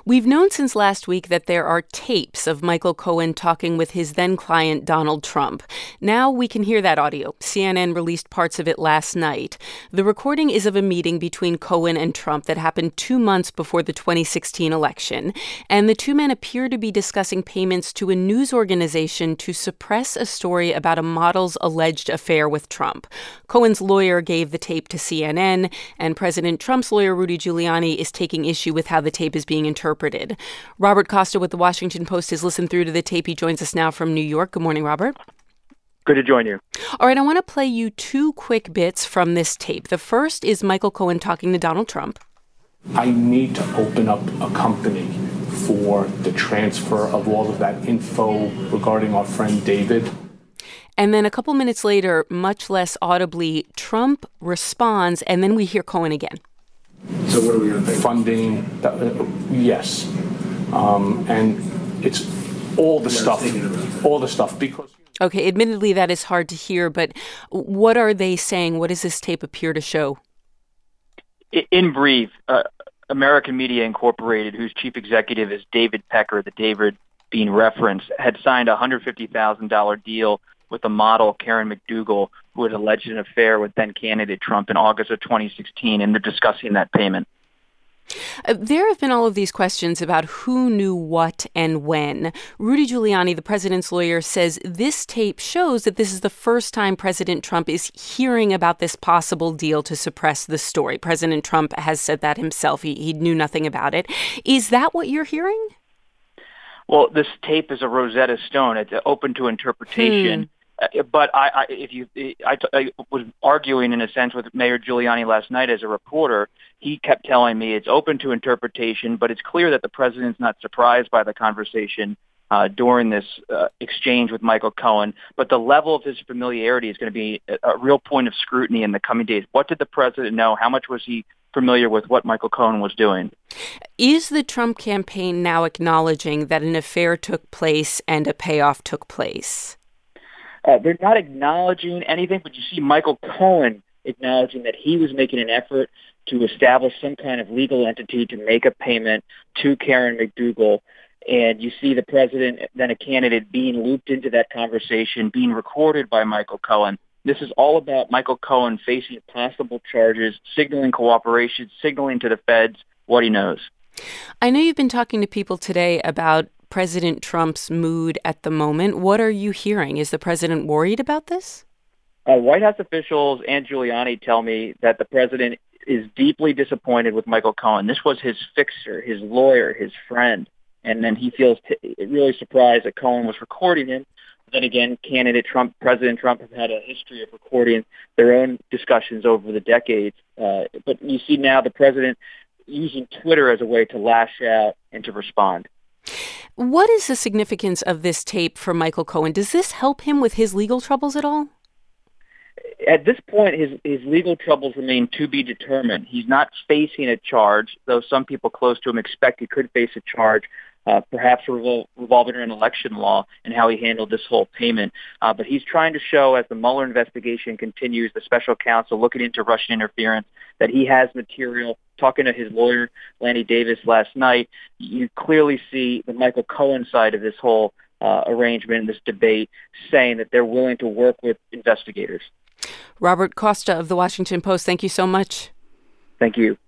We've known since last week that there are tapes of Michael Cohen talking with his then-client Donald Trump. Now we can hear that audio. CNN released parts of it last night. The recording is of a meeting between Cohen and Trump that happened 2 months before the 2016 election. And the two men appear to be discussing payments to a news organization to suppress a story about a model's alleged affair with Trump. Cohen's lawyer gave the tape to CNN, and President Trump's lawyer, Rudy Giuliani, is taking issue with how the tape is being interpreted. Robert Costa with The Washington Post has listened through to the tape. He joins us now from New York. Good morning, Robert. Good to join you. All right, I want to play you two quick bits from this tape. The first is Michael Cohen talking to Donald Trump. I need to open up a company for the transfer of all of that info regarding our friend David. And then a couple minutes later, much less audibly, Trump responds, and then we hear Cohen again. So what are we going to pay? Funding, yes. And it's all the stuff, because... Okay, admittedly, that is hard to hear, but what are they saying? What does this tape appear to show? In brief, American Media Incorporated, whose chief executive is David Pecker, the David being referenced, had signed a $150,000 deal with the model Karen McDougal, who had alleged an affair with then-candidate Trump in August of 2016, and they're discussing that payment. There have been all of these questions about who knew what and when. Rudy Giuliani, the president's lawyer, says this tape shows that this is the first time President Trump is hearing about this possible deal to suppress the story. President Trump has said that himself. He knew nothing about it. Is that what you're hearing? Well, this tape is a Rosetta Stone. It's open to interpretation. But I was arguing, in a sense, with Mayor Giuliani last night as a reporter. He kept telling me it's open to interpretation, but it's clear that the president's not surprised by the conversation during this exchange with Michael Cohen. But the level of his familiarity is going to be a real point of scrutiny in the coming days. What did the president know? How much was he familiar with what Michael Cohen was doing? Is the Trump campaign now acknowledging that an affair took place and a payoff took place? They're not acknowledging anything, but you see Michael Cohen acknowledging that he was making an effort to establish some kind of legal entity to make a payment to Karen McDougal. And you see the president, then a candidate, being looped into that conversation, being recorded by Michael Cohen. This is all about Michael Cohen facing possible charges, signaling cooperation, signaling to the feds what he knows. I know you've been talking to people today about President Trump's mood at the moment. What are you hearing? Is the president worried about this? White House officials and Giuliani tell me that the president is deeply disappointed with Michael Cohen. This was his fixer, his lawyer, his friend. And then he feels really surprised that Cohen was recording him. Then again, President Trump have had a history of recording their own discussions over the decades. But you see now the president using Twitter as a way to lash out and to respond. What is the significance of this tape for Michael Cohen? Does this help him with his legal troubles at all? At this point, his legal troubles remain to be determined. He's not facing a charge, though some people close to him expect he could face a charge, perhaps revolving around election law and how he handled this whole payment. But he's trying to show, as the Mueller investigation continues, the special counsel looking into Russian interference, that he has material. Talking to his lawyer, Lanny Davis, last night, you clearly see the Michael Cohen side of this whole arrangement, this debate, saying that they're willing to work with investigators. Robert Costa of The Washington Post, thank you so much. Thank you.